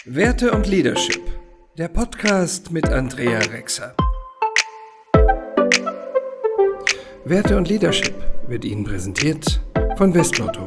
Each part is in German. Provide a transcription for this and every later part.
Werte und Leadership, der Podcast mit Andrea Rexer. Werte und Leadership wird Ihnen präsentiert von Westlotto.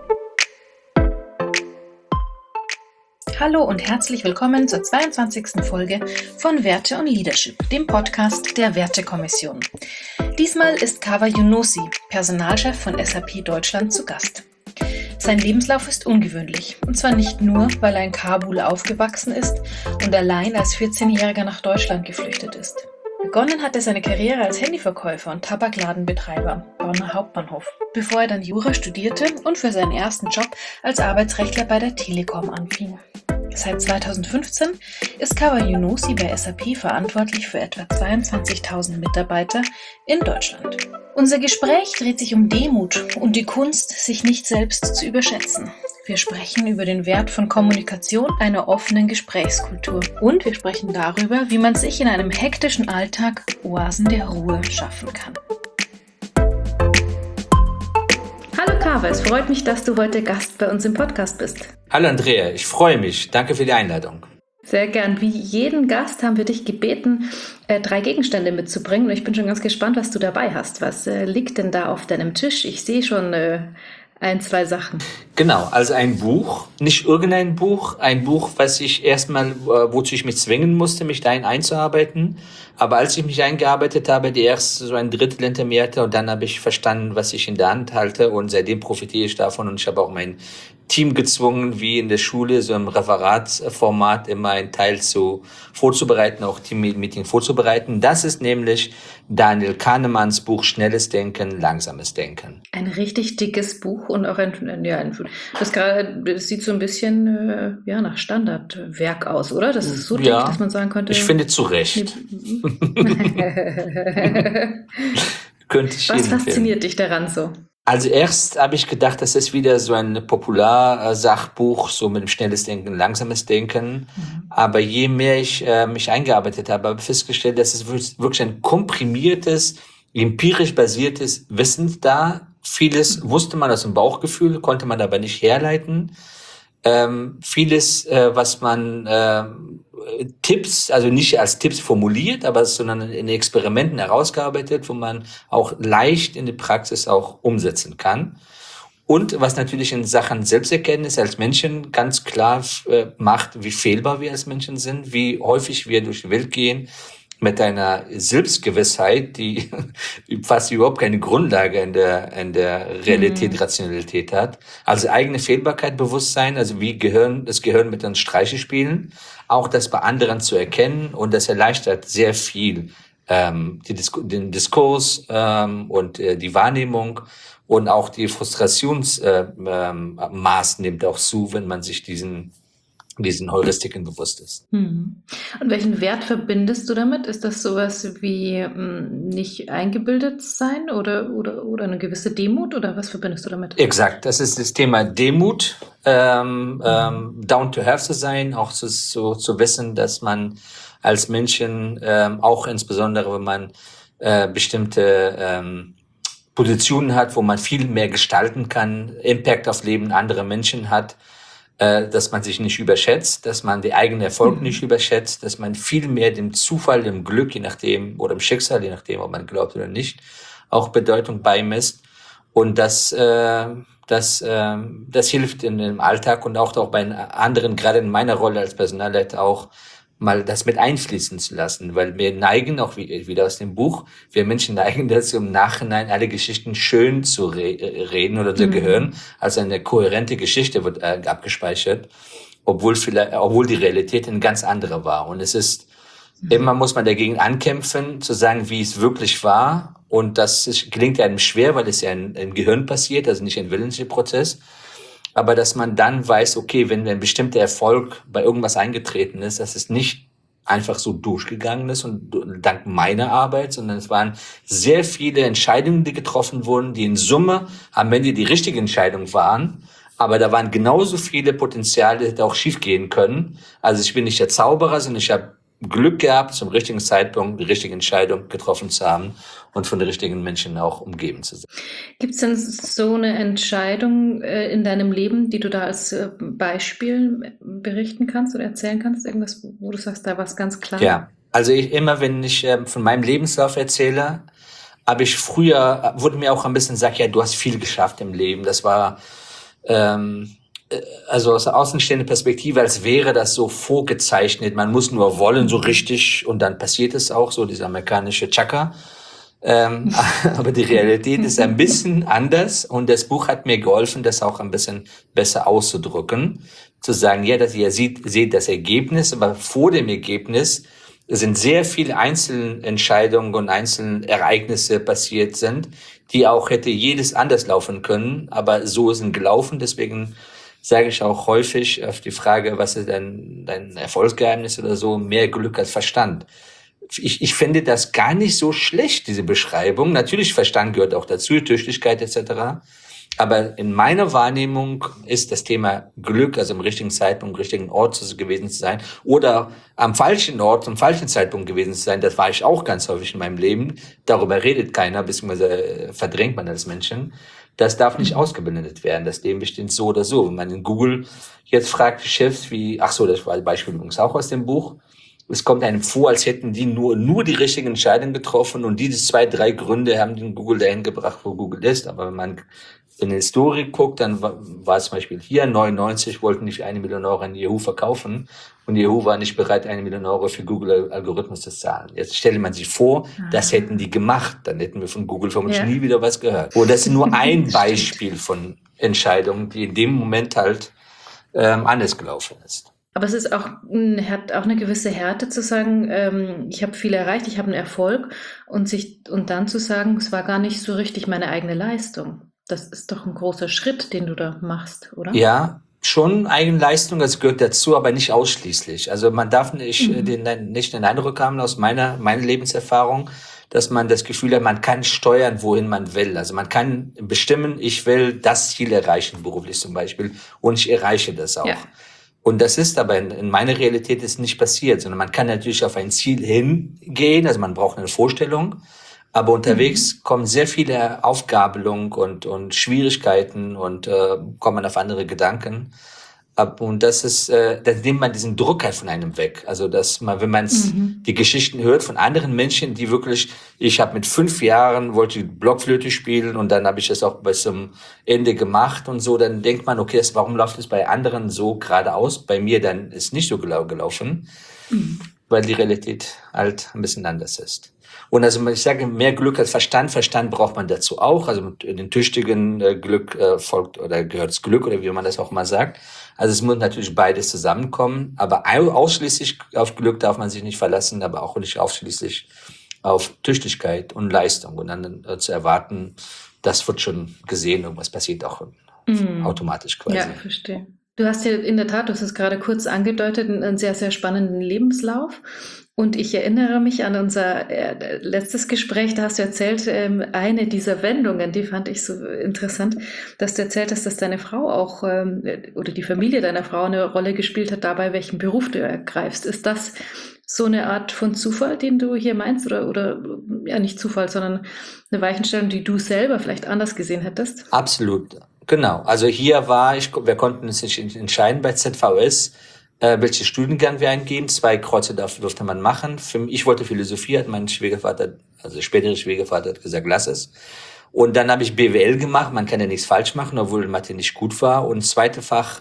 Hallo und herzlich willkommen zur 22. Folge von Werte und Leadership, dem Podcast der Wertekommission. Diesmal ist Kaveh Younossi, Personalchef von SAP Deutschland, zu Gast. Sein Lebenslauf ist ungewöhnlich, und zwar nicht nur, weil er in Kabul aufgewachsen ist und allein als 14-Jähriger nach Deutschland geflüchtet ist. Begonnen hat er seine Karriere als Handyverkäufer und Tabakladenbetreiber, Bonner Hauptbahnhof, bevor er dann Jura studierte und für seinen ersten Job als Arbeitsrechtler bei der Telekom anfing. Seit 2015 ist Kaveh Younossi bei SAP verantwortlich für etwa 22.000 Mitarbeiter in Deutschland. Unser Gespräch dreht sich um Demut und die Kunst, sich nicht selbst zu überschätzen. Wir sprechen über den Wert von Kommunikation, einer offenen Gesprächskultur. Und wir sprechen darüber, wie man sich in einem hektischen Alltag Oasen der Ruhe schaffen kann. Hallo Kaveh, es freut mich, dass du heute Gast bei uns im Podcast bist. Hallo Andrea, ich freue mich. Danke für die Einladung. Sehr gern. Wie jeden Gast haben wir dich gebeten, 3 Gegenstände mitzubringen. Und ich bin schon ganz gespannt, was du dabei hast. Was liegt denn da auf deinem Tisch? Ich sehe schon 1, 2 Sachen. Genau, also ein Buch, nicht irgendein Buch, ein Buch, was ich erstmal, wozu ich mich zwingen musste, mich dahin einzuarbeiten. Aber als ich mich eingearbeitet habe, die erste so ein Drittel hinter mir hatte, und dann habe ich verstanden, was ich in der Hand halte, und seitdem profitiere ich davon, und ich habe auch mein Team gezwungen, wie in der Schule, so im Referatsformat immer einen Teil vorzubereiten, auch Team-Meeting vorzubereiten. Das ist nämlich Daniel Kahnemanns Buch Schnelles Denken, Langsames Denken. Ein richtig dickes Buch und auch das sieht so ein bisschen nach Standardwerk aus, oder? Das ist so dick, dass man sagen könnte... Ich finde zu Recht. Könnte ich Was fasziniert dich daran so? Also erst habe ich gedacht, das ist wieder so ein Popularsachbuch, so mit dem schnelles Denken, langsames Denken. Aber je mehr ich mich eingearbeitet habe ich festgestellt, dass es wirklich ein komprimiertes, empirisch basiertes Wissen da. Vieles wusste man aus dem Bauchgefühl, konnte man aber nicht herleiten. Vieles, was man Tipps, also nicht als Tipps formuliert, aber sondern in Experimenten herausgearbeitet, wo man auch leicht in die Praxis auch umsetzen kann. Und was natürlich in Sachen Selbsterkenntnis als Menschen ganz klar macht, wie fehlbar wir als Menschen sind, wie häufig wir durch die Welt gehen mit einer Selbstgewissheit, die fast überhaupt keine Grundlage in der Realität, Rationalität hat. Also eigene Fehlbarkeit, Bewusstsein, also wie das Gehirn mit uns Streiche spielen, auch das bei anderen zu erkennen, und das erleichtert sehr viel den Diskurs und die Wahrnehmung, und auch die Frustrationsmaß nimmt auch zu, wenn man sich diesen Heuristiken bewusst ist. Und welchen Wert verbindest du damit? Ist das sowas wie nicht eingebildet sein oder eine gewisse Demut, oder was verbindest du damit? Exakt, das ist das Thema Demut, down to earth zu sein, auch zu wissen, dass man als Menschen, auch insbesondere wenn man bestimmte Positionen hat, wo man viel mehr gestalten kann, Impact auf Leben anderer Menschen hat, dass man sich nicht überschätzt, dass man den eigenen Erfolg nicht überschätzt, dass man viel mehr dem Zufall, dem Glück, je nachdem, oder dem Schicksal, je nachdem, ob man glaubt oder nicht, auch Bedeutung beimisst. Und das hilft in dem Alltag und auch bei anderen, gerade in meiner Rolle als Personalleiter, auch mal das mit einfließen zu lassen, weil wir neigen, auch wieder aus dem Buch, wir Menschen neigen dazu, im Nachhinein alle Geschichten schön zu reden oder zu gehören, also eine kohärente Geschichte wird abgespeichert, obwohl die Realität eine ganz andere war. Und es ist, immer muss man dagegen ankämpfen, zu sagen, wie es wirklich war, und das gelingt einem schwer, weil es ja im Gehirn passiert, also nicht ein willentlicher Prozess. Aber dass man dann weiß, okay, wenn ein bestimmter Erfolg bei irgendwas eingetreten ist, dass es nicht einfach so durchgegangen ist und dank meiner Arbeit, sondern es waren sehr viele Entscheidungen, die getroffen wurden, die in Summe am Ende die richtige Entscheidung waren. Aber da waren genauso viele Potenziale, die auch schief gehen können. Also ich bin nicht der Zauberer, sondern ich habe Glück gehabt, zum richtigen Zeitpunkt die richtige Entscheidung getroffen zu haben und von den richtigen Menschen auch umgeben zu sein. Gibt es denn so eine Entscheidung in deinem Leben, die du da als Beispiel berichten kannst oder erzählen kannst? Irgendwas, wo du sagst, da war es ganz klar? Ja, also immer wenn ich von meinem Lebenslauf erzähle, wurde mir auch ein bisschen gesagt, ja, du hast viel geschafft im Leben. Das war also aus der außenstehenden Perspektive, als wäre das so vorgezeichnet. Man muss nur wollen, so richtig, und dann passiert es auch, so dieser amerikanische Chaka. Aber die Realität ist ein bisschen anders, und das Buch hat mir geholfen, das auch ein bisschen besser auszudrücken. Zu sagen, ja, dass ihr seht das Ergebnis, aber vor dem Ergebnis sind sehr viele Einzelentscheidungen und Einzelereignisse passiert sind, die auch hätte jedes anders laufen können, aber so sind gelaufen. Deswegen sage ich auch häufig auf die Frage, was ist dein Erfolgsgeheimnis oder so, mehr Glück als Verstand. Ich finde das gar nicht so schlecht, diese Beschreibung. Natürlich, Verstand gehört auch dazu, Tüchtigkeit etc. Aber in meiner Wahrnehmung ist das Thema Glück, also im richtigen Zeitpunkt, am richtigen Ort gewesen zu sein oder am falschen Ort, zum falschen Zeitpunkt gewesen zu sein, das war ich auch ganz häufig in meinem Leben. Darüber redet keiner, beziehungsweise verdrängt man als Menschen. Das darf nicht ausgeblendet werden. Das Leben besteht so oder so. Wenn man in Google jetzt fragt, Chefs das war ein Beispiel übrigens auch aus dem Buch, es kommt einem vor, als hätten die nur die richtigen Entscheidungen getroffen, und diese 2, 3 Gründe haben den Google dahin gebracht, wo Google ist. Aber wenn man in die Historie guckt, dann war es zum Beispiel hier, 99 wollten die für 1 Million Euro an Yahoo verkaufen, und Yahoo war nicht bereit, 1 Million Euro für Google-Algorithmus zu zahlen. Jetzt stelle man sich vor, das hätten die gemacht, dann hätten wir von Google vermutlich nie wieder was gehört. Und das ist nur ein Beispiel von Entscheidungen, die in dem Moment halt anders gelaufen ist. Aber es ist auch, hat auch eine gewisse Härte zu sagen, ich habe viel erreicht, ich habe einen Erfolg, und dann zu sagen, es war gar nicht so richtig meine eigene Leistung. Das ist doch ein großer Schritt, den du da machst, oder? Ja, schon Eigenleistung, das gehört dazu, aber nicht ausschließlich. Also man darf nicht den Eindruck haben aus meiner Lebenserfahrung, dass man das Gefühl hat, man kann steuern, wohin man will. Also man kann bestimmen, ich will das Ziel erreichen, beruflich zum Beispiel, und ich erreiche das auch. Ja. Und das ist aber in meiner Realität ist nicht passiert, sondern man kann natürlich auf ein Ziel hingehen, also man braucht eine Vorstellung, aber unterwegs kommen sehr viele Aufgabelungen und Schwierigkeiten und kommen auf andere Gedanken. Und das ist, da nimmt man diesen Druck halt von einem weg. Also dass man, wenn man die Geschichten hört von anderen Menschen, die wirklich, ich habe mit 5 Jahren wollte ich Blockflöte spielen, und dann habe ich das auch bis zum Ende gemacht und so, dann denkt man, okay, warum läuft es bei anderen so geradeaus? Bei mir dann ist nicht so gelaufen, weil die Realität halt ein bisschen anders ist. Und also ich sage, mehr Glück als Verstand. Verstand braucht man dazu auch. Also mit dem tüchtigen Glück folgt oder gehört das Glück, oder wie man das auch mal sagt. Also es muss natürlich beides zusammenkommen. Aber ausschließlich auf Glück darf man sich nicht verlassen, aber auch nicht ausschließlich auf Tüchtigkeit und Leistung. Und dann zu erwarten, das wird schon gesehen, irgendwas passiert auch automatisch quasi. Ja, verstehe. Du hast ja in der Tat, du hast es gerade kurz angedeutet, einen sehr, sehr spannenden Lebenslauf. Und ich erinnere mich an unser letztes Gespräch, da hast du erzählt, eine dieser Wendungen, die fand ich so interessant, dass du erzählt hast, dass deine Frau auch, oder die Familie deiner Frau eine Rolle gespielt hat dabei, welchen Beruf du ergreifst. Ist das so eine Art von Zufall, den du hier meinst? Oder ja, nicht Zufall, sondern eine Weichenstellung, die du selber vielleicht anders gesehen hättest? Absolut, genau. Also hier wir konnten uns entscheiden bei ZVS, welche Studiengang wir eingeben. 2 Kreuze durfte man machen. Ich wollte Philosophie, hat mein Schwiegervater, also spätere Schwiegervater, hat gesagt, lass es. Und dann habe ich BWL gemacht. Man kann ja nichts falsch machen, obwohl Mathe nicht gut war. Und zweite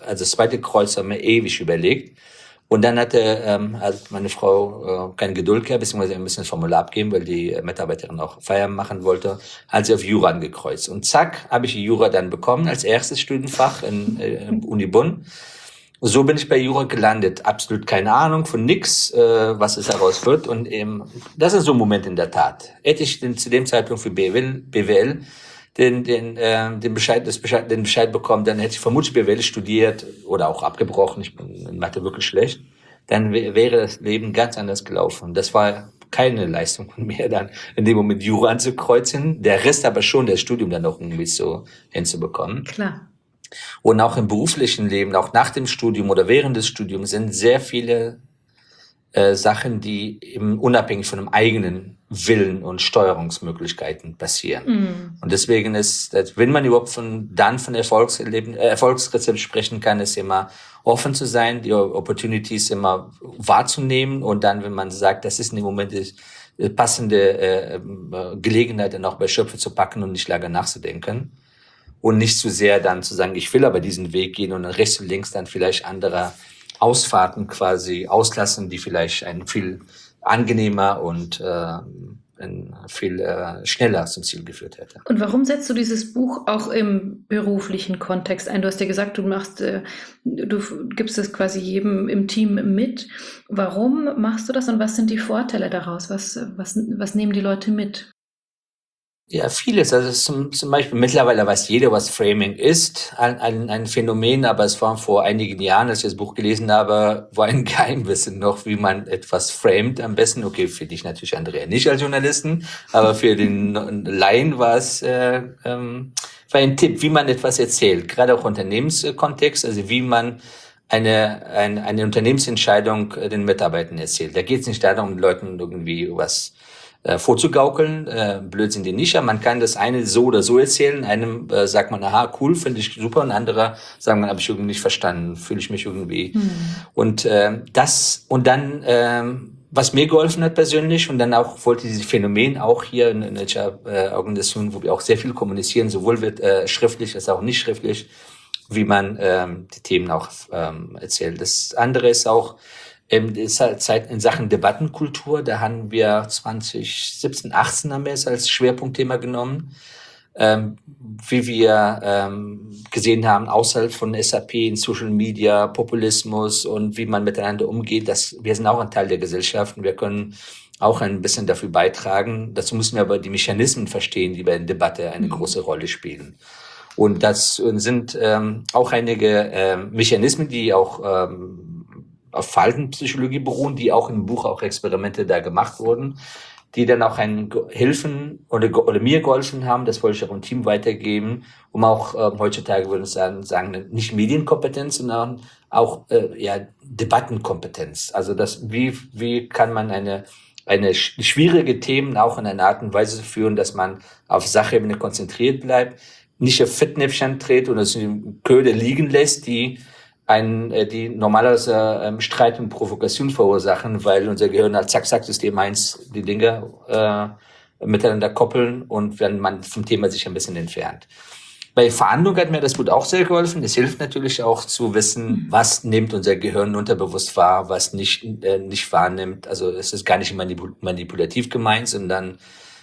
Kreuz haben wir ewig überlegt. Und dann hat meine Frau keine Geduld gehabt, beziehungsweise ein bisschen das Formular abgeben, weil die Mitarbeiterin auch Feierabend machen wollte, hat sie auf Jura angekreuzt. Und zack, habe ich die Jura dann bekommen als erstes Studienfach in Uni Bonn. So bin ich bei Jura gelandet. Absolut keine Ahnung von nix, was es daraus wird. Und das ist so ein Moment in der Tat. Hätte ich zu dem Zeitpunkt für BWL den Bescheid bekommen, dann hätte ich vermutlich BWL studiert oder auch abgebrochen. Ich bin in Mathe wirklich schlecht. Dann wäre das Leben ganz anders gelaufen. Das war keine Leistung von mir, dann in dem Moment Jura anzukreuzen. Der Rest aber schon, das Studium dann auch irgendwie so hinzubekommen. Klar. Und auch im beruflichen Leben, auch nach dem Studium oder während des Studiums, sind sehr viele Sachen, die eben unabhängig von dem eigenen Willen und Steuerungsmöglichkeiten passieren. Und deswegen ist, wenn man überhaupt von Erfolgsrezept sprechen kann, ist immer offen zu sein, die Opportunities immer wahrzunehmen und dann, wenn man sagt, das ist im Moment die passende Gelegenheit, dann auch bei Schöpfe zu packen und nicht lange nachzudenken und nicht zu sehr dann zu sagen, ich will aber diesen Weg gehen und dann rechts und links dann vielleicht andere Ausfahrten quasi auslassen, die vielleicht einen viel angenehmer und viel schneller zum Ziel geführt hätte. Und warum setzt du dieses Buch auch im beruflichen Kontext ein? Du hast ja gesagt, du gibst es quasi jedem im Team mit. Warum machst du das und was sind die Vorteile daraus? Was nehmen die Leute mit? Ja, vieles. Also zum Beispiel mittlerweile weiß jeder, was Framing ist, ein Phänomen, aber es war vor einigen Jahren, als ich das Buch gelesen habe, war ein Geheimwissen noch, wie man etwas framet am besten. Okay, für dich natürlich, Andrea, nicht als Journalisten, aber für den Laien war es war ein Tipp, wie man etwas erzählt, gerade auch Unternehmenskontext, also wie man eine Unternehmensentscheidung den Mitarbeitern erzählt. Da geht es nicht darum, Leuten irgendwie was vorzugaukeln, Blödsinn die nicht, aber man kann das eine so oder so erzählen, einem sagt man, aha, cool, finde ich super, und anderer sagt man, habe ich irgendwie nicht verstanden, fühle ich mich irgendwie. Und was mir geholfen hat persönlich, und dann auch wollte dieses Phänomen auch hier in einer Organisation, wo wir auch sehr viel kommunizieren, sowohl wird schriftlich als auch nicht schriftlich, wie man die Themen auch erzählt. Das andere ist auch ist halt Zeit in Sachen Debattenkultur. Da haben wir 2017, 18 haben wir es als Schwerpunktthema genommen. Wie wir gesehen haben, außerhalb von SAP in Social Media, Populismus und wie man miteinander umgeht, wir sind auch ein Teil der Gesellschaft und wir können auch ein bisschen dafür beitragen. Dazu müssen wir aber die Mechanismen verstehen, die bei der Debatte eine große Rolle spielen. Und das sind auch einige Mechanismen, die auch auf Verhaltenspsychologie beruhen, die auch im Buch auch Experimente da gemacht wurden, die dann auch helfen oder mir geholfen haben, das wollte ich auch im Team weitergeben, um auch heutzutage würde ich sagen, nicht Medienkompetenz, sondern auch Debattenkompetenz. Also wie kann man eine schwierige Themen auch in einer Art und Weise führen, dass man auf Sachebene konzentriert bleibt, nicht auf Fettnäpfchen dreht oder Köder liegen lässt, die normalerweise Streit und Provokation verursachen, weil unser Gehirn als Zack-Zack-System 1 die Dinge miteinander koppeln und wenn man vom Thema sich ein bisschen entfernt. Bei Verhandlungen hat mir das Buch auch sehr geholfen. Es hilft natürlich auch zu wissen, was nimmt unser Gehirn unterbewusst wahr, was nicht wahrnimmt. Also es ist gar nicht manipulativ gemeint, sondern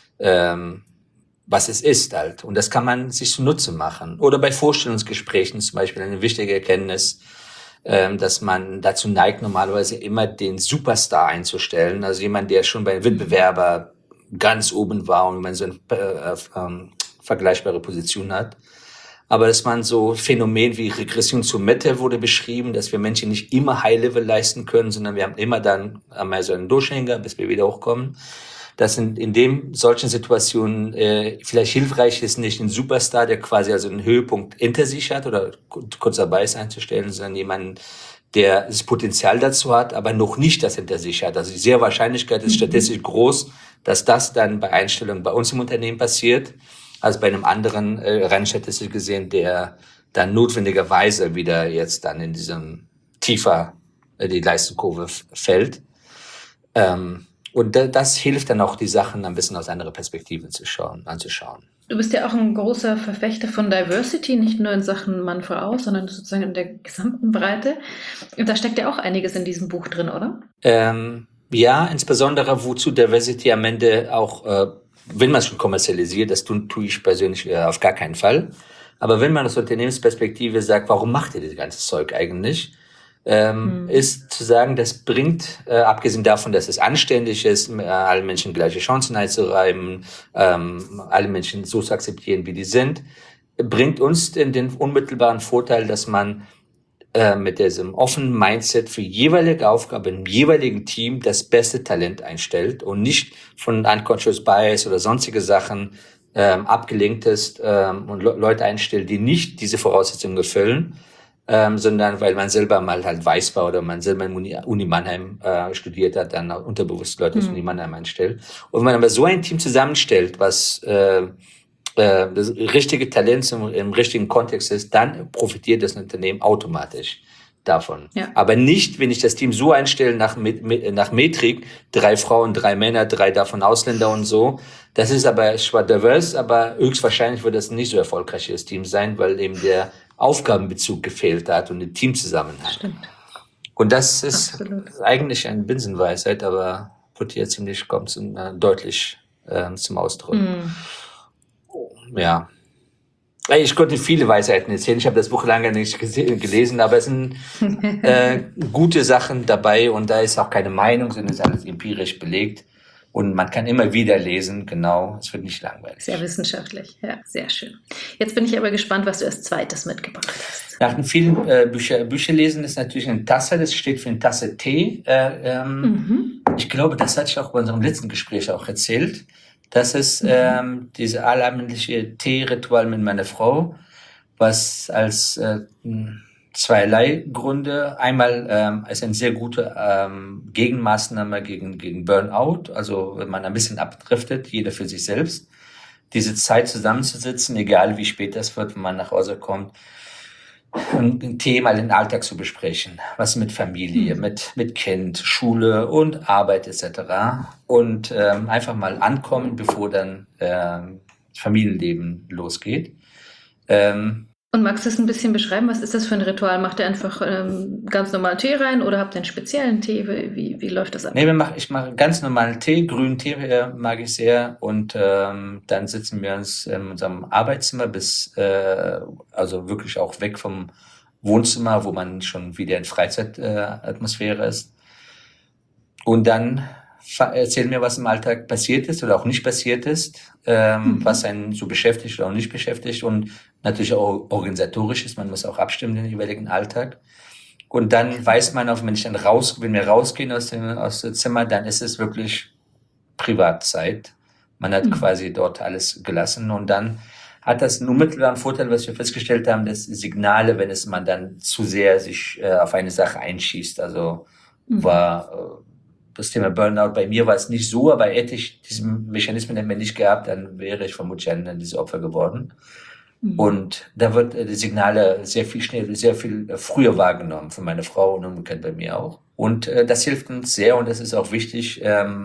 was es ist halt. Und das kann man sich zunutze machen. Oder bei Vorstellungsgesprächen zum Beispiel eine wichtige Erkenntnis, dass man dazu neigt, normalerweise immer den Superstar einzustellen. Also jemand, der schon bei Wettbewerber ganz oben war und wenn man so eine vergleichbare Position hat. Aber dass man so Phänomen wie Regression zur Mitte wurde beschrieben, dass wir Menschen nicht immer High-Level leisten können, sondern wir haben immer dann einmal so einen Durchhänger, bis wir wieder hochkommen. Dass in solchen Situationen vielleicht hilfreich ist, nicht einen Superstar, der quasi also einen Höhepunkt hinter sich hat oder kurz dabei ist einzustellen, sondern jemanden, der das Potenzial dazu hat, aber noch nicht das hinter sich hat. Also die sehr Wahrscheinlichkeit ist statistisch groß, dass das dann bei Einstellungen bei uns im Unternehmen passiert, als bei einem anderen rein statistisch gesehen, der dann notwendigerweise wieder jetzt dann in diesem tiefer die Leistungskurve fällt. Und das hilft dann auch, die Sachen ein bisschen aus anderer Perspektive anzuschauen. Du bist ja auch ein großer Verfechter von Diversity, nicht nur in Sachen Mann, Frau, sondern sozusagen in der gesamten Breite. Und da steckt ja auch einiges in diesem Buch drin, oder? Ja, insbesondere wozu Diversity am Ende auch, wenn man es schon kommerzialisiert, das tue ich persönlich auf gar keinen Fall. Aber wenn man aus Unternehmensperspektive sagt, warum macht ihr das ganze Zeug eigentlich? Ist zu sagen, das bringt, abgesehen davon, dass es anständig ist, allen Menschen gleiche Chancen einzureiben, alle Menschen so zu akzeptieren, wie die sind, bringt uns den unmittelbaren Vorteil, dass man mit diesem offenen Mindset für jeweilige Aufgabe im jeweiligen Team das beste Talent einstellt und nicht von Unconscious Bias oder sonstige Sachen abgelenkt ist und Leute einstellt, die nicht diese Voraussetzungen erfüllen. sondern weil man selber mal halt weiß war oder man selber in Uni Mannheim studiert hat, dann auch unterbewusst Leute aus Uni Mannheim einstellt. Und wenn man aber so ein Team zusammenstellt, was das richtige Talent im richtigen Kontext ist, dann profitiert das Unternehmen automatisch davon. Ja. Aber nicht, wenn ich das Team so einstelle nach Metrik, 3 Frauen, 3 Männer, 3 davon Ausländer und so. Das ist aber zwar diverse, aber höchstwahrscheinlich wird das ein nicht so erfolgreiches Team sein, weil eben der Aufgabenbezug gefehlt hat und der Teamzusammenhang. Stimmt. Und das ist Absolut. eigentlich eine Binsenweisheit, aber wird hier kommt deutlich zum Ausdruck. Ja. Ich konnte viele Weisheiten erzählen. Ich habe das Buch lange nicht gelesen, aber es sind gute Sachen dabei und da ist auch keine Meinung, sondern es ist alles empirisch belegt. Und man kann immer wieder lesen, genau, es wird nicht langweilig. Sehr wissenschaftlich, ja, sehr schön. Jetzt bin ich aber gespannt, was du als zweites mitgebracht hast. Nach den vielen Bücher lesen ist natürlich eine Tasse, das steht für eine Tasse Tee. Ich glaube, das hatte ich auch bei unserem letzten Gespräch auch erzählt. Das ist diese allabendliche Tee-Ritual mit meiner Frau, was als zweierlei Gründe. Einmal ist eine sehr gute Gegenmaßnahme gegen Burnout, also wenn man ein bisschen abdriftet, jeder für sich selbst. Diese Zeit zusammenzusitzen, egal wie spät das wird, wenn man nach Hause kommt, ein Thema, den Alltag zu besprechen, was mit Familie, mit Kind, Schule und Arbeit etc. Und einfach mal ankommen, bevor dann Familienleben losgeht. Und magst du es ein bisschen beschreiben? Was ist das für ein Ritual? Macht ihr einfach ganz normalen Tee rein oder habt ihr einen speziellen Tee? Wie läuft das ab? Nee, ich mache ganz normalen Tee, grünen Tee mag ich sehr. Und dann sitzen wir uns in unserem Arbeitszimmer also wirklich auch weg vom Wohnzimmer, wo man schon wieder in Freizeitatmosphäre ist. Und dann erzählen mir, was im Alltag passiert ist oder auch nicht passiert ist, was einen so beschäftigt oder auch nicht beschäftigt und natürlich auch organisatorisch ist. Man muss auch abstimmen den jeweiligen Alltag. Und dann weiß man auch, wenn wir rausgehen aus dem Zimmer, dann ist es wirklich Privatzeit. Man hat quasi dort alles gelassen und dann hat das einen unmittelbaren Vorteil, was wir festgestellt haben, dass Signale, wenn man dann zu sehr sich auf eine Sache einschießt. Also war das Thema Burnout bei mir war es nicht so, aber hätte ich diesen Mechanismen nicht gehabt, dann wäre ich vermutlich dieses Opfer geworden. Und da wird die Signale sehr viel früher wahrgenommen von meiner Frau und umgekehrt bei mir auch. Und das hilft uns sehr und das ist auch wichtig,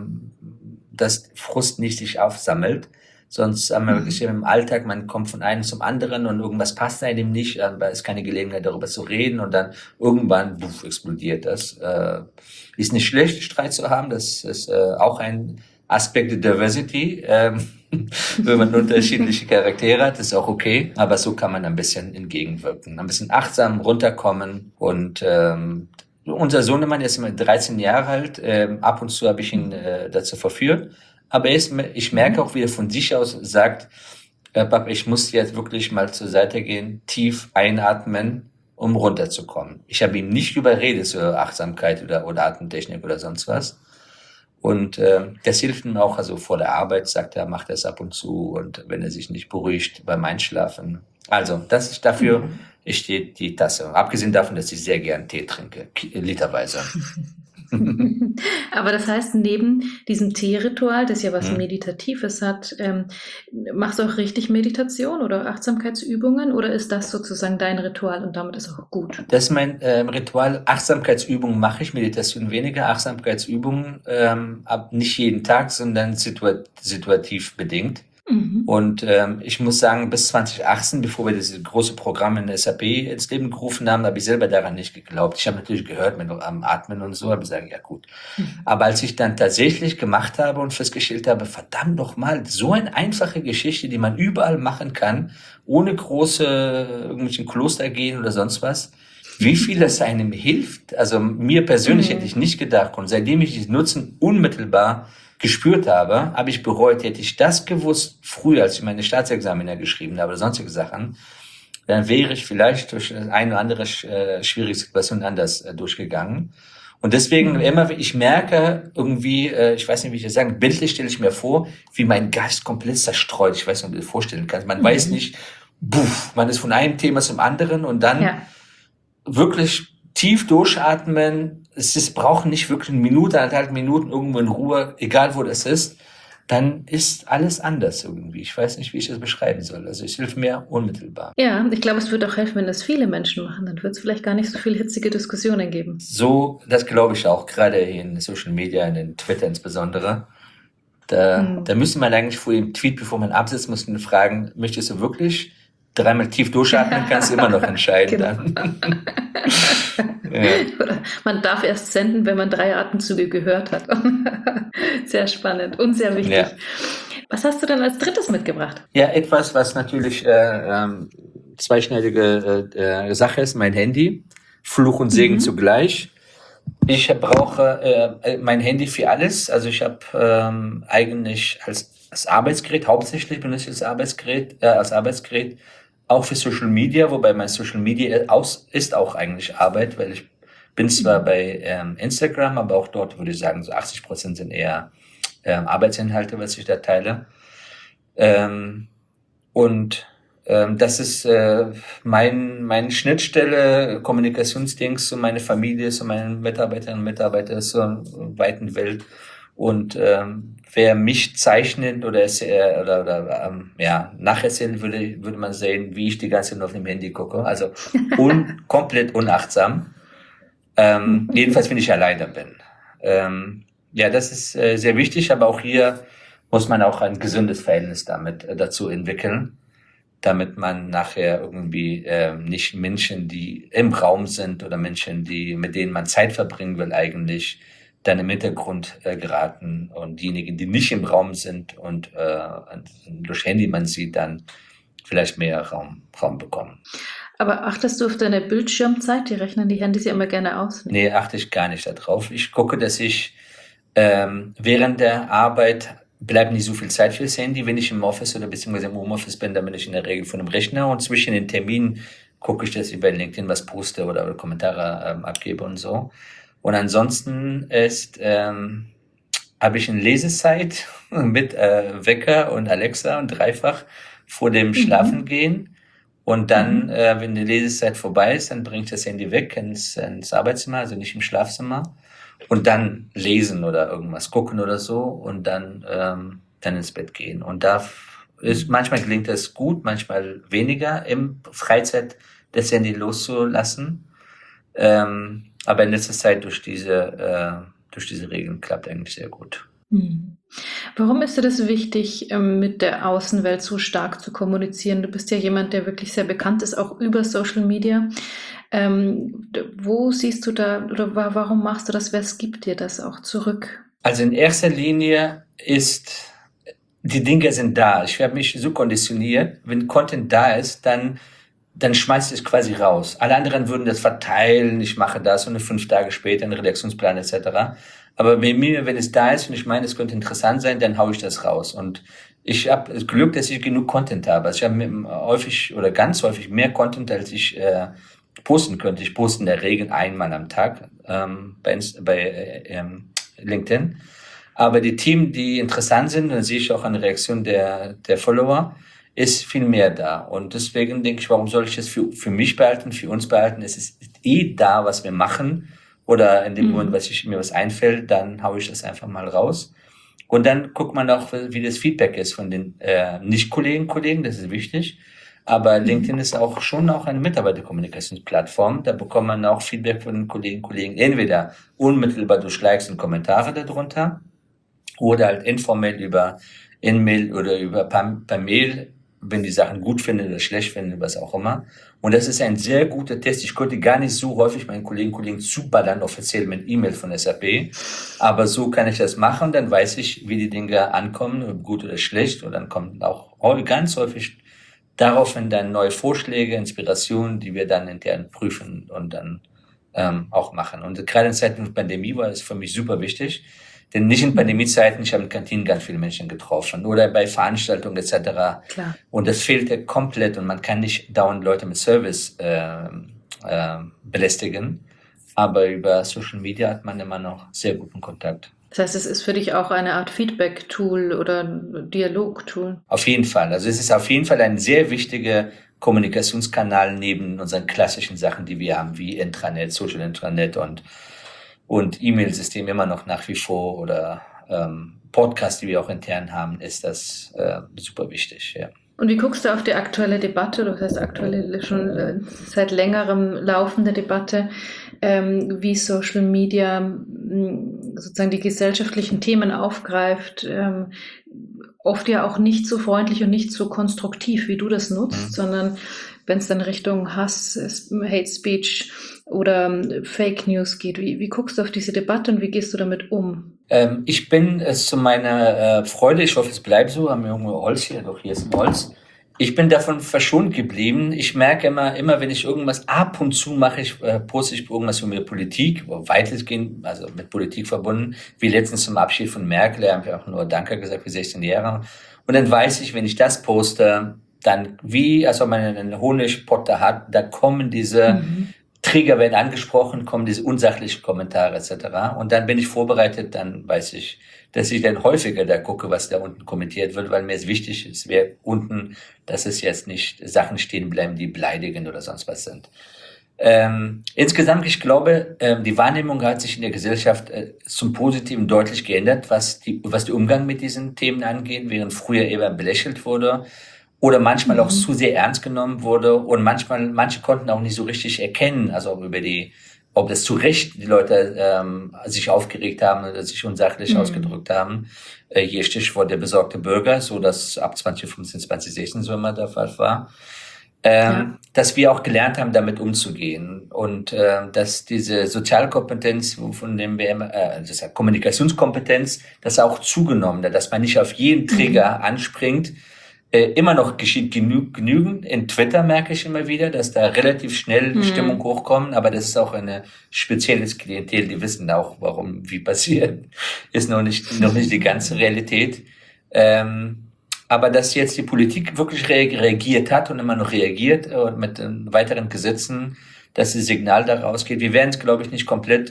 dass Frust nicht sich aufsammelt. Sonst haben wir wirklich im Alltag, man kommt von einem zum anderen und irgendwas passt einem nicht, aber es ist keine Gelegenheit, darüber zu reden und dann irgendwann explodiert das. Ist nicht schlecht, Streit zu haben, das ist auch ein Aspekt der Diversity. Wenn man unterschiedliche Charaktere hat, ist auch okay, aber so kann man ein bisschen entgegenwirken, ein bisschen achtsam runterkommen und unser Sohnemann ist 13 Jahre alt, ab und zu habe ich ihn dazu verführt. Aber ich merke auch, wie er von sich aus sagt, Papa, ich muss jetzt wirklich mal zur Seite gehen, tief einatmen, um runterzukommen. Ich habe ihm nicht überredet zur Achtsamkeit oder Atemtechnik oder sonst was. Und das hilft ihm auch, also vor der Arbeit sagt er, macht das ab und zu und wenn er sich nicht beruhigt beim Einschlafen. Also das ist dafür, steht die Tasse. Abgesehen davon, dass ich sehr gern Tee trinke, literweise. Aber das heißt, neben diesem Teeritual, das ja was Meditatives hat, machst du auch richtig Meditation oder Achtsamkeitsübungen oder ist das sozusagen dein Ritual und damit ist auch gut? Das ist mein Ritual. Achtsamkeitsübungen mache ich, Meditation weniger. Achtsamkeitsübungen nicht jeden Tag, sondern situativ bedingt. Und ich muss sagen, bis 2018, bevor wir dieses große Programm in SAP ins Leben gerufen haben, habe ich selber daran nicht geglaubt. Ich habe natürlich gehört, mit am Atmen und so, habe ich gesagt, ja gut. Aber als ich dann tatsächlich gemacht habe und festgestellt habe, verdammt noch mal, so eine einfache Geschichte, die man überall machen kann, ohne irgendwelchen Kloster gehen oder sonst was, wie viel das einem hilft. Also mir persönlich hätte ich nicht gedacht. Und seitdem ich diesen Nutzen unmittelbar gespürt habe ich bereut, hätte ich das gewusst früher, als ich meine Staatsexamina geschrieben habe oder sonstige Sachen, dann wäre ich vielleicht durch eine oder andere schwierige Situation anders durchgegangen. Und deswegen ich merke irgendwie, ich weiß nicht, wie ich das sagen, bildlich stelle ich mir vor, wie mein Geist komplett zerstreut. Ich weiß nicht, ob du dir das vorstellen kannst. Man weiß nicht, man ist von einem Thema zum anderen und dann wirklich tief durchatmen. Braucht nicht wirklich eine Minute, 1,5 Minuten irgendwo in Ruhe, egal wo das ist. Dann ist alles anders irgendwie. Ich weiß nicht, wie ich das beschreiben soll. Also es hilft mir unmittelbar. Ja, ich glaube, es wird auch helfen, wenn das viele Menschen machen. Dann wird es vielleicht gar nicht so viele hitzige Diskussionen geben. So, das glaube ich auch, gerade in Social Media, in Twitter insbesondere. Da müsste man eigentlich vor dem Tweet, bevor man absetzt, muss man fragen, möchtest du wirklich 3-mal tief durchatmen, kannst du immer noch entscheiden. Genau. Dann. Ja. Man darf erst senden, wenn man 3 Atemzüge gehört hat. Sehr spannend und sehr wichtig. Ja. Was hast du denn als drittes mitgebracht? Ja, etwas, was natürlich zweischneidige Sache ist, mein Handy. Fluch und Segen zugleich. Ich brauche mein Handy für alles. Also ich habe eigentlich als Arbeitsgerät, hauptsächlich benutze ich als Arbeitsgerät, auch für Social Media, wobei mein Social Media ist auch eigentlich Arbeit, weil ich bin zwar bei Instagram, aber auch dort würde ich sagen, so 80% sind eher Arbeitsinhalte, was ich da teile. Das ist meine Schnittstelle, Kommunikationsdings zu meiner Familie, zu meinen Mitarbeiterinnen und Mitarbeitern zur weiten Welt. Und wer mich zeichnet oder nacherzählen würde man sehen, wie ich die ganze Zeit auf dem Handy gucke. Also komplett unachtsam. Jedenfalls, wenn ich alleine bin. Das ist sehr wichtig, aber auch hier muss man auch ein gesundes Verhältnis dazu entwickeln, damit man nachher irgendwie nicht Menschen, die im Raum sind oder Menschen, mit denen man Zeit verbringen will, eigentlich dann im Hintergrund geraten und diejenigen, die nicht im Raum sind und durch Handy man sieht, dann vielleicht mehr Raum bekommen. Aber achtest du auf deine Bildschirmzeit? Die rechnen die Handys ja immer gerne aus. Nee, achte ich gar nicht darauf. Ich gucke, dass ich während der Arbeit bleibt nicht so viel Zeit fürs Handy. Wenn ich im Office oder beziehungsweise im Homeoffice bin, dann bin ich in der Regel vor dem Rechner und zwischen den Terminen gucke ich, dass ich bei LinkedIn was poste oder Kommentare abgebe und so. Und ansonsten habe ich eine Lesezeit mit Wecker und Alexa und dreifach vor dem Schlafengehen. Und dann, wenn die Lesezeit vorbei ist, dann bringe ich das Handy weg ins Arbeitszimmer, also nicht im Schlafzimmer. Und dann lesen oder irgendwas gucken oder so und dann ins Bett gehen. Und manchmal gelingt das gut, manchmal weniger, im Freizeit das Handy loszulassen. Aber in letzter Zeit durch diese Regeln klappt eigentlich sehr gut. Warum ist dir das wichtig, mit der Außenwelt so stark zu kommunizieren? Du bist ja jemand, der wirklich sehr bekannt ist, auch über Social Media. Wo siehst du da oder warum machst du das? Was gibt dir das auch zurück? Also in erster Linie die Dinge sind da. Ich habe mich so konditioniert, wenn Content da ist, dann schmeißt es quasi raus. Alle anderen würden das verteilen, ich mache das und 5 Tage später einen Redaktionsplan etc. Aber bei mir, wenn es da ist und ich meine, es könnte interessant sein, dann haue ich das raus. Und ich habe das Glück, dass ich genug Content habe. Also ich habe ganz häufig mehr Content, als ich posten könnte. Ich poste in der Regel einmal am Tag bei LinkedIn. Aber die Themen, die interessant sind, dann sehe ich auch eine Reaktion der Follower, ist viel mehr da. Und deswegen denke ich, warum soll ich es für mich behalten, für uns behalten? Es ist da, was wir machen. Oder in dem Moment, mir was einfällt, dann haue ich das einfach mal raus. Und dann guckt man auch, wie das Feedback ist von den Nicht-Kollegen, das ist wichtig. Aber LinkedIn ist schon eine Mitarbeiterkommunikationsplattform. Da bekommt man auch Feedback von den Kollegen, entweder unmittelbar durch Likes und Kommentare darunter oder halt informell über In-Mail oder per Mail, wenn die Sachen gut finden oder schlecht finden, was auch immer. Und das ist ein sehr guter Test. Ich konnte gar nicht so häufig meinen Kollegen zuballern, offiziell mit E-Mail von SAP. Aber so kann ich das machen. Dann weiß ich, wie die Dinge ankommen, ob gut oder schlecht. Und dann kommen auch ganz häufig daraufhin dann neue Vorschläge, Inspirationen, die wir dann intern prüfen und dann auch machen. Und gerade in Zeiten von Pandemie war es für mich super wichtig. Denn nicht in Pandemiezeiten, ich habe in Kantinen ganz viele Menschen getroffen oder bei Veranstaltungen etc. Klar. Und das fehlte komplett und man kann nicht dauernd Leute mit Service belästigen. Aber über Social Media hat man immer noch sehr guten Kontakt. Das heißt, es ist für dich auch eine Art Feedback-Tool oder Dialog-Tool? Auf jeden Fall. Also es ist auf jeden Fall eine sehr wichtige Kommunikationskanal neben unseren klassischen Sachen, die wir haben, wie Intranet, Social Intranet und E-Mail-System immer noch nach wie vor oder Podcast, die wir auch intern haben, ist das super wichtig, ja. Und wie guckst du auf die aktuelle Debatte, das heißt aktuelle schon seit längerem laufende Debatte, wie Social Media sozusagen die gesellschaftlichen Themen aufgreift, oft ja auch nicht so freundlich und nicht so konstruktiv, wie du das nutzt, sondern wenn es dann Richtung Hass, Hate Speech oder Fake News geht. Wie guckst du auf diese Debatte und wie gehst du damit um? Ich bin es zu meiner Freude, ich hoffe, es bleibt so, haben wir irgendwo Holz hier, doch hier ist ein Holz. Ich bin davon verschont geblieben. Ich merke immer, wenn ich irgendwas ab und zu mache, poste ich irgendwas über Politik, weitestgehend, also mit Politik verbunden, wie letztens zum Abschied von Merkel, da haben wir auch nur Danke gesagt für 16 Jahre. Und dann weiß ich, wenn ich das poste, dann als ob man einen Honigpotter hat, da kommen diese Trigger werden angesprochen, kommen diese unsachlichen Kommentare etc. Und dann bin ich vorbereitet, dann weiß ich, dass ich dann häufiger da gucke, was da unten kommentiert wird, weil mir es wichtig ist, unten, dass es jetzt nicht Sachen stehen bleiben, die beleidigend oder sonst was sind. Insgesamt, ich glaube, die Wahrnehmung hat sich in der Gesellschaft zum Positiven deutlich geändert, was die Umgang mit diesen Themen angeht, während früher eher belächelt wurde oder manchmal auch zu sehr ernst genommen wurde und manche konnten auch nicht so richtig erkennen, also ob das zu Recht die Leute sich aufgeregt haben oder sich unsachlich ausgedrückt haben. Hier Stichwort der besorgte Bürger, so dass ab 2015, 2016 so immer der Fall war. Dass wir auch gelernt haben, damit umzugehen und dass diese Sozialkompetenz, von dem wir immer, das Kommunikationskompetenz, das auch zugenommen hat, dass man nicht auf jeden Trigger anspringt. Immer noch geschieht genügend. In Twitter merke ich immer wieder, dass da relativ schnell die Stimmung hochkommt, aber das ist auch eine spezielles Klientel, die wissen auch, wie passiert. Ist noch nicht die ganze Realität. Aber dass jetzt die Politik wirklich reagiert hat und immer noch reagiert mit weiteren Gesetzen, dass das Signal daraus geht. Wir werden es, glaube ich, nicht komplett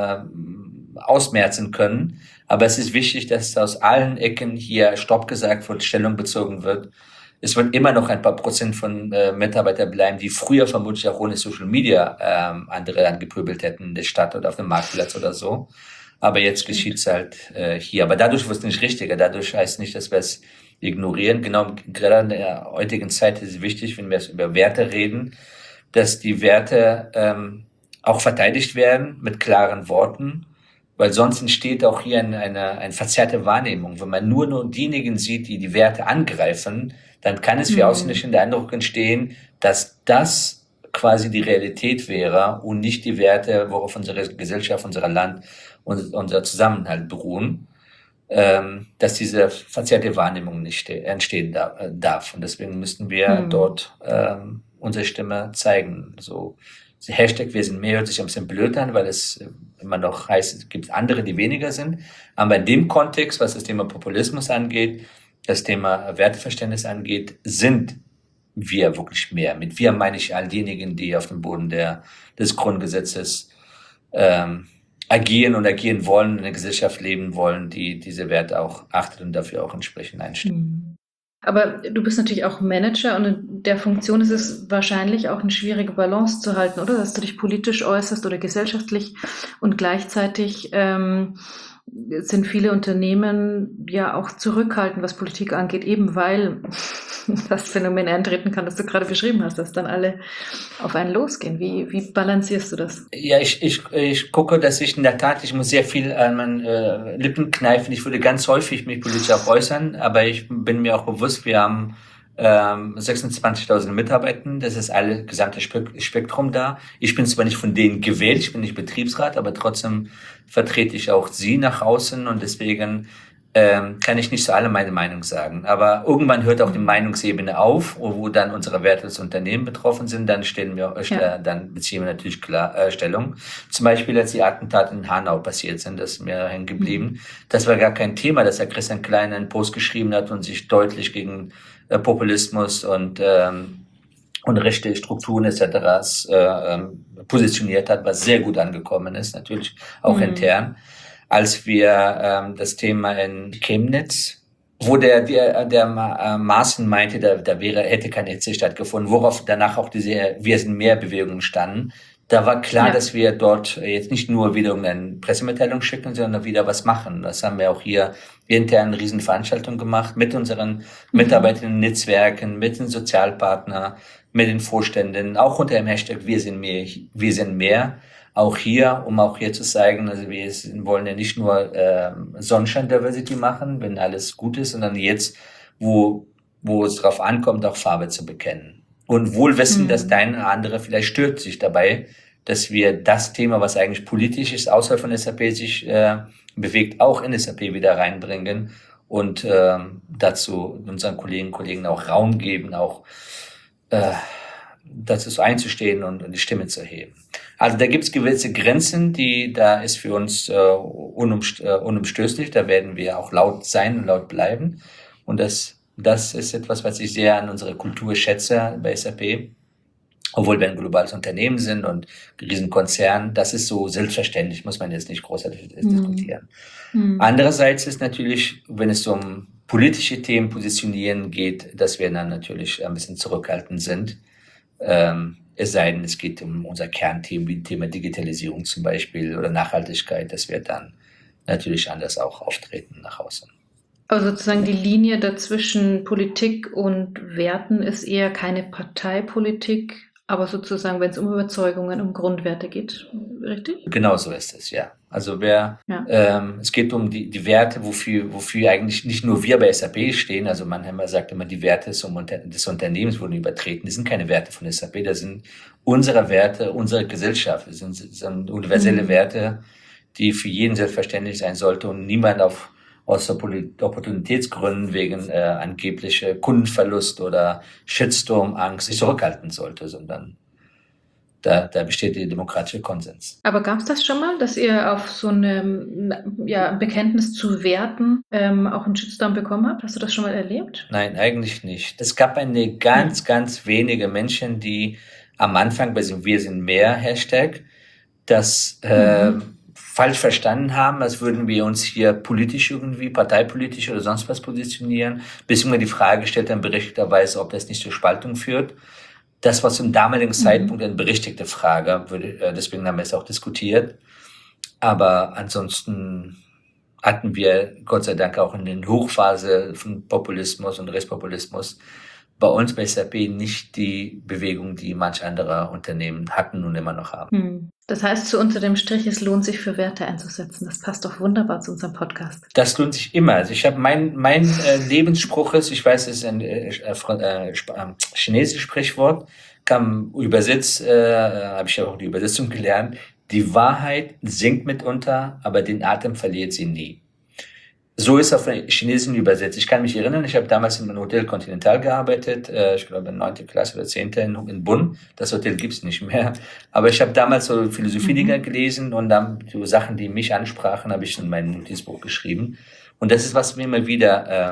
ausmerzen können. Aber es ist wichtig, dass aus allen Ecken hier Stopp gesagt wird, Stellung bezogen wird. Es wird immer noch ein paar Prozent von Mitarbeitern bleiben, die früher vermutlich auch ohne Social Media andere angepöbelt hätten in der Stadt oder auf dem Marktplatz oder so. Aber jetzt geschieht es halt hier. Aber dadurch wird es nicht richtiger. Dadurch heißt nicht, dass wir es ignorieren. Genau, gerade in der heutigen Zeit ist es wichtig, wenn wir über Werte reden, dass die Werte auch verteidigt werden mit klaren Worten. Weil sonst entsteht auch hier eine verzerrte Wahrnehmung. Wenn man nur diejenigen sieht, die die Werte angreifen, dann kann es für Außenstehende der Eindruck entstehen, dass das quasi die Realität wäre und nicht die Werte, worauf unsere Gesellschaft, unser Land und unser Zusammenhalt beruhen, dass diese verzerrte Wahrnehmung nicht entstehen darf. Und deswegen müssten wir dort unsere Stimme zeigen. So Hashtag wir sind mehr hört sich ein bisschen blöd an, weil es immer noch heißt, es gibt andere, die weniger sind. Aber in dem Kontext, was das Thema Populismus angeht, das Thema Werteverständnis angeht, sind wir wirklich mehr. Mit wir meine ich all diejenigen, die auf dem Boden des Grundgesetzes agieren wollen, in einer Gesellschaft leben wollen, die diese Werte auch achtet und dafür auch entsprechend einstehen. Aber du bist natürlich auch Manager und in der Funktion ist es wahrscheinlich auch eine schwierige Balance zu halten, oder? Dass du dich politisch äußerst oder gesellschaftlich und gleichzeitig sind viele Unternehmen ja auch zurückhaltend, was Politik angeht, eben weil das Phänomen eintreten kann, das du gerade beschrieben hast, dass dann alle auf einen losgehen. Wie balancierst du das? Ja, ich gucke, dass ich in der Tat, ich muss sehr viel an meinen Lippen kneifen. Ich würde ganz häufig mich politisch auch äußern, aber ich bin mir auch bewusst, wir haben 26.000 Mitarbeiter, das ist alle gesamte Spektrum da. Ich bin zwar nicht von denen gewählt, ich bin nicht Betriebsrat, aber trotzdem vertrete ich auch sie nach außen und deswegen kann ich nicht zu allem meine Meinung sagen. Aber irgendwann hört auch die Meinungsebene auf, wo dann unsere Werte als Unternehmen betroffen sind, dann dann beziehen wir natürlich klar Stellung. Zum Beispiel, als die Attentate in Hanau passiert sind, das ist mir hängen geblieben. Das war gar kein Thema, dass Herr Christian Klein einen Post geschrieben hat und sich deutlich gegen Populismus und rechte Strukturen etc. Positioniert hat, was sehr gut angekommen ist, natürlich auch intern. Als wir das Thema in Chemnitz wo der Maaßen meinte, hätte kein Hitze stattgefunden, worauf danach auch diese Wir sind mehr Bewegungen standen. Da war klar, dass wir dort jetzt nicht nur wieder eine Pressemitteilung schicken, sondern wieder was machen. Das haben wir auch hier intern eine Riesenveranstaltung gemacht mit unseren Mitarbeitenden Netzwerken, mit den Sozialpartnern, mit den Vorständen, auch unter dem Hashtag Wir sind mehr. Auch hier, um auch hier zu zeigen, also wir wollen ja nicht nur Sonnenschein Diversity machen, wenn alles gut ist, sondern jetzt, wo es drauf ankommt, auch Farbe zu bekennen. Und wohl wissen, dass der eine oder andere vielleicht stört sich dabei, dass wir das Thema, was eigentlich politisch ist, außerhalb von SAP sich bewegt, auch in SAP wieder reinbringen und dazu unseren Kolleginnen und Kollegen auch Raum geben, auch dazu einzustehen und die Stimme zu erheben. Also da gibt es gewisse Grenzen, da ist für uns unumstößlich, da werden wir auch laut sein und laut bleiben. Und das ist etwas, was ich sehr an unserer Kultur schätze bei SAP. Obwohl wir ein globales Unternehmen sind und ein Riesenkonzern, das ist so selbstverständlich, muss man jetzt nicht großartig diskutieren. Andererseits ist natürlich, wenn es um politische Themen positionieren geht, dass wir dann natürlich ein bisschen zurückhaltend sind. Es sei denn, es geht um unser Kernthema, wie Thema Digitalisierung zum Beispiel oder Nachhaltigkeit, dass wir dann natürlich anders auch auftreten nach außen. Also sozusagen die Linie dazwischen Politik und Werten ist eher keine Parteipolitik, aber sozusagen, wenn es um Überzeugungen, um Grundwerte geht, richtig? Genau so ist es, ja. Also es geht um die Werte, wofür eigentlich nicht nur wir bei SAP stehen. Also man sagt immer, die Werte des Unternehmens wurden übertreten. Das sind keine Werte von SAP, das sind unsere Werte, unsere Gesellschaft. Das sind universelle Werte, die für jeden selbstverständlich sein sollte und niemand aus Opportunitätsgründen wegen angeblicher Kundenverlust oder Shitstorm-Angst sich zurückhalten sollte, sondern da besteht der demokratische Konsens. Aber gab es das schon mal, dass ihr auf so ein Bekenntnis zu Werten auch einen Shitstorm bekommen habt? Hast du das schon mal erlebt? Nein, eigentlich nicht. Es gab eine ganz wenige Menschen, die am Anfang bei diesem Wir sind mehr Hashtag das falsch verstanden haben, als würden wir uns hier politisch irgendwie, parteipolitisch oder sonst was positionieren, bis immer die Frage gestellt haben, berechtigterweise, ob das nicht zur Spaltung führt. Das war zum damaligen Zeitpunkt eine berechtigte Frage, deswegen haben wir es auch diskutiert. Aber ansonsten hatten wir Gott sei Dank auch in der Hochphase von Populismus und Rechtspopulismus bei uns bei SAP nicht die Bewegung, die manche andere Unternehmen hatten und immer noch haben. Das heißt, so unter dem Strich, es lohnt sich für Werte einzusetzen. Das passt doch wunderbar zu unserem Podcast. Das lohnt sich immer. Also ich habe mein Lebensspruch ist, ich weiß, es ist ein chinesisches Sprichwort, kam übersetzt, habe ich auch die Übersetzung gelernt. Die Wahrheit sinkt mitunter, aber den Atem verliert sie nie. So ist auf der Chinesischen übersetzt. Ich kann mich erinnern, ich habe damals in einem Hotel Continental gearbeitet, ich glaube in 9. Klasse oder 10. in Bonn. Das Hotel gibt's nicht mehr. Aber ich habe damals so Philosophie-Dinger gelesen und dann so Sachen, die mich ansprachen, habe ich in meinem Notizbuch geschrieben. Und das ist, was mir immer wieder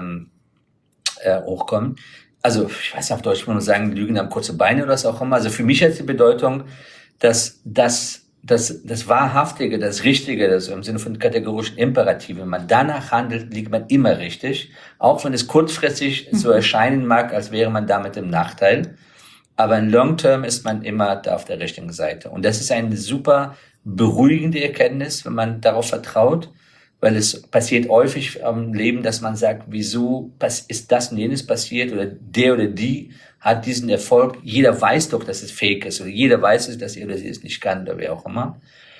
hochkommt. Also, ich weiß nicht, auf Deutsch muss man sagen, Lügen haben kurze Beine oder was auch immer. Also für mich hat die Bedeutung, dass das Wahrhaftige, das Richtige, das im Sinne von kategorischen Imperativ, wenn man danach handelt, liegt man immer richtig. Auch wenn es kurzfristig so erscheinen mag, als wäre man damit im Nachteil. Aber in Long Term ist man immer da auf der richtigen Seite. Und das ist eine super beruhigende Erkenntnis, wenn man darauf vertraut, weil es passiert häufig im Leben, dass man sagt, wieso ist das und jenes passiert oder die hat diesen Erfolg. Jeder weiß doch, dass es fake ist oder jeder weiß es, dass er oder sie es nicht kann oder wer auch immer.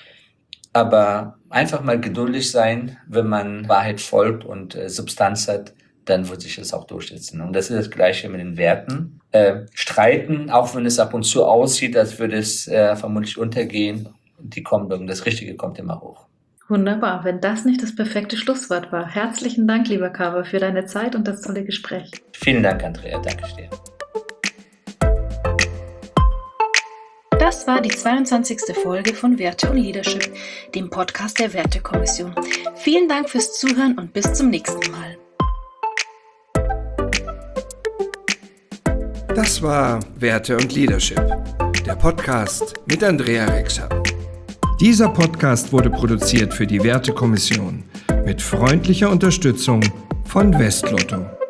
Aber einfach mal geduldig sein, wenn man Wahrheit folgt und Substanz hat, dann wird sich das auch durchsetzen. Und das ist das Gleiche mit den Werten. Streiten, auch wenn es ab und zu aussieht, als würde es vermutlich untergehen, das Richtige kommt immer hoch. Wunderbar, wenn das nicht das perfekte Schlusswort war. Herzlichen Dank, lieber Kawa, für deine Zeit und das tolle Gespräch. Vielen Dank, Andrea. Danke dir. Das war die 22. Folge von Werte und Leadership, dem Podcast der Wertekommission. Vielen Dank fürs Zuhören und bis zum nächsten Mal. Das war Werte und Leadership, der Podcast mit Andrea Rexer. Dieser Podcast wurde produziert für die Wertekommission mit freundlicher Unterstützung von Westlotto.